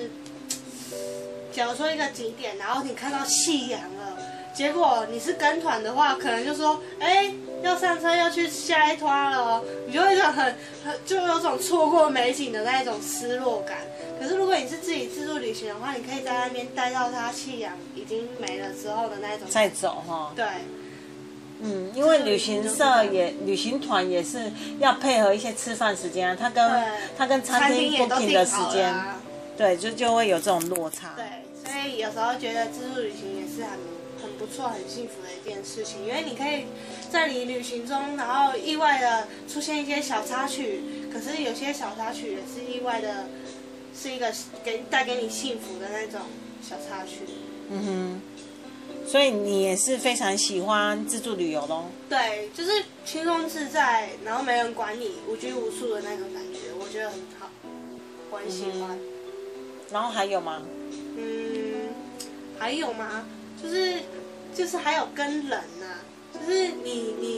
[SPEAKER 2] 假如说一个景点，然后你看到夕阳了，结果你是跟团的话，可能就说，哎，要上车要去下一团了哦，你就会有很很就有种错过美景的那一种失落感。可是如果你是自己自助旅行的话，你可以在那边待到它夕阳已经没了之后的那一种。
[SPEAKER 1] 再走哈。
[SPEAKER 2] 对。
[SPEAKER 1] 嗯，因为旅行社也旅行团也是要配合一些吃饭时间啊，他跟他跟餐厅 booking 的时间，对，就就会有这种落差。
[SPEAKER 2] 对，所以有时候觉得自助旅行也是很很不错、很幸福的一件事情，因为你可以在你旅行中，然后意外的出现一些小插曲，可是有些小插曲也是意外的。是一个给带给你幸福的那种小插曲。
[SPEAKER 1] 嗯哼，所以你也是非常喜欢自助旅游咯？
[SPEAKER 2] 对，就是轻松自在，然后没人管你，无拘无束的那种感觉，我觉得很好，我很喜欢。嗯、
[SPEAKER 1] 然后还有吗？
[SPEAKER 2] 嗯，还有吗？就是就是还有跟人啊，就是你你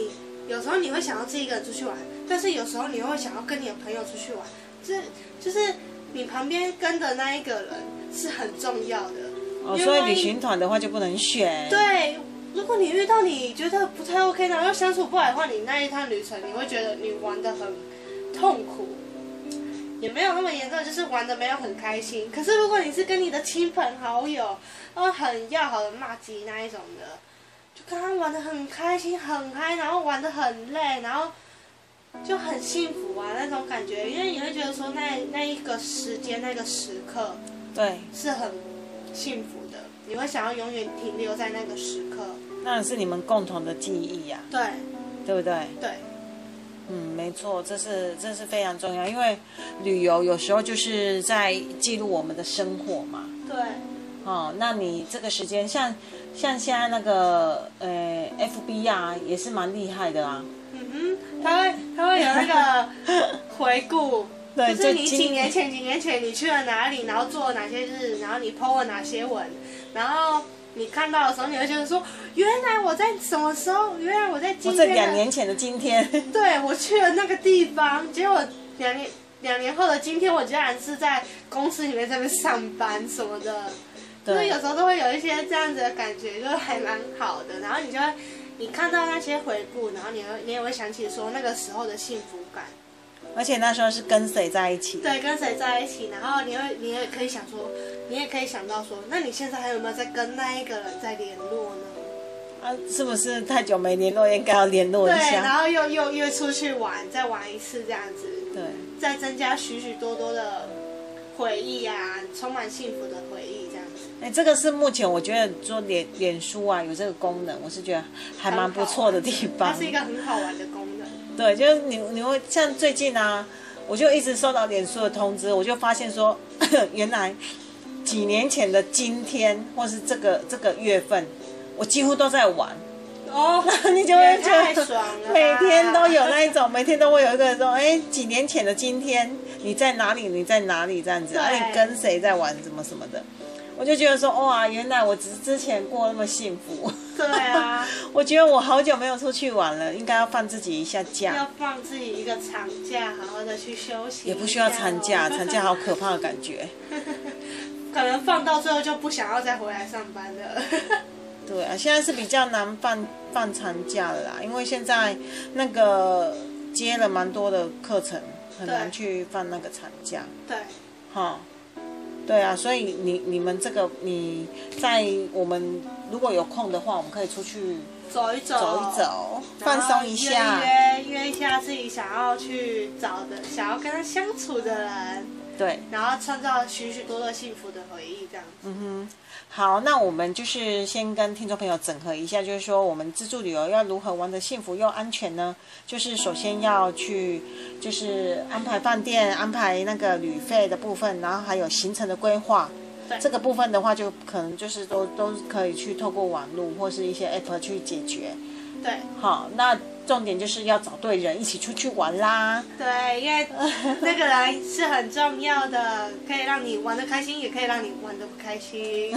[SPEAKER 2] 有时候你会想要自己一个人出去玩，但是有时候你会想要跟你的朋友出去玩，这就是你旁边跟的那一个人是很重要的。
[SPEAKER 1] 哦，所以旅行团的话就不能选。
[SPEAKER 2] 对，如果你遇到你觉得不太 OK， 然后又相处不来的话，你那一趟旅程你会觉得你玩得很痛苦。也没有那么严重，就是玩的没有很开心。可是如果你是跟你的亲朋好友，然后很要好的骂鸡那一种的，就跟他玩的很开心很嗨，然后玩的很累，然后就很幸福啊那种感觉。因为你会觉得说那那一个时间那个时刻，
[SPEAKER 1] 对，
[SPEAKER 2] 是很幸福的。你会想要永远停留在那个时刻。
[SPEAKER 1] 那是你们共同的记忆呀、
[SPEAKER 2] 啊。对，
[SPEAKER 1] 对不对？
[SPEAKER 2] 对。
[SPEAKER 1] 嗯，没错，这是这是非常重要，因为旅游有时候就是在记录我们的生活嘛。
[SPEAKER 2] 对。
[SPEAKER 1] 哦，那你这个时间，像像现在那个呃 F B 啊，也是蛮厉害的啊。
[SPEAKER 2] 嗯哼，他会他会有那个回顾，
[SPEAKER 1] 对，
[SPEAKER 2] 就是你几年前几年前你去了哪里，然后做了哪些事，然后你 po 了哪些文，然后。你看到的时候，你会觉得说，原来我在什么时候？原来我在今天。
[SPEAKER 1] 我在两年前的今天。
[SPEAKER 2] 对，我去了那个地方，结果两年两年后的今天，我竟然是在公司里面在那边上班什么的。对。所以有时候都会有一些这样子的感觉，就还蛮好的。然后你就会，你看到那些回顾，然后你会你也会想起说那个时候的幸福感。
[SPEAKER 1] 而且那时候是跟谁在一起？
[SPEAKER 2] 对，跟谁在一起，然后你会，你也可以想说，你也可以想到说，那你现在还有没有在跟那一个人在联络呢？
[SPEAKER 1] 啊，是不是太久没联络，应该要联络一下？
[SPEAKER 2] 对，然后又又又出去玩，再玩一次这样子。
[SPEAKER 1] 对。
[SPEAKER 2] 再增加许许多多的回忆啊，充满幸福的回忆这样子。
[SPEAKER 1] 哎，这个是目前我觉得做脸脸书啊有这个功能，我是觉得还蛮不错的地方。
[SPEAKER 2] 它是一个很好玩的功能。
[SPEAKER 1] 对，就是你你会像最近啊，我就一直收到脸书的通知，我就发现说，原来几年前的今天，或是这个这个月份，我几乎都在玩。
[SPEAKER 2] 哦，
[SPEAKER 1] 你就会觉
[SPEAKER 2] 得
[SPEAKER 1] 每天都有那一种，每天都会有一个人说，哎，几年前的今天你在哪里？你在哪里？这样子，啊，你跟谁在玩？什么什么的。我就觉得说，哇，原来我只是之前过那么幸福。
[SPEAKER 2] 对啊，
[SPEAKER 1] 我觉得我好久没有出去玩了，应该要放自己一下假。
[SPEAKER 2] 要放自己一个长假，好好的去休息。
[SPEAKER 1] 也不需要长假，长假好可怕的感觉。
[SPEAKER 2] 可能放到最后就不想要再回来上班了。
[SPEAKER 1] 对啊，现在是比较难放放长假了啦，因为现在那个接了蛮多的课程，很难去放那个长假。
[SPEAKER 2] 对。
[SPEAKER 1] 哈。对啊，所以你你们这个你在我们如果有空的话，我们可以出去
[SPEAKER 2] 走一走，
[SPEAKER 1] 走一走，放松一下，
[SPEAKER 2] 约约约一下自己想要去找的、想要跟他相处的人，
[SPEAKER 1] 对，
[SPEAKER 2] 然后创造许许多多幸福的回忆，这样子。
[SPEAKER 1] 嗯哼，好，那我们就是先跟听众朋友整合一下，就是说我们自助旅游要如何玩得幸福又安全呢？就是首先要去，就是安排饭店、安排那个旅费的部分，然后还有行程的规划。这个部分的话，就可能就是都都可以去透过网络或是一些 app 去解决。
[SPEAKER 2] 对。
[SPEAKER 1] 好，那重点就是要找对人一起出去玩啦。
[SPEAKER 2] 对，因为那个人是很重要的，可以让你玩得开心，也可以让你玩得不开心。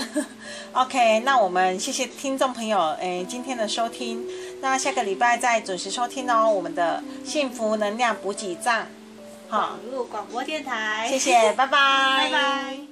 [SPEAKER 1] OK， 那我们谢谢听众朋友诶今天的收听，那下个礼拜再准时收听哦，我们的幸福能量补给站，
[SPEAKER 2] 网络广播电台。
[SPEAKER 1] 谢谢，拜拜，
[SPEAKER 2] 拜拜。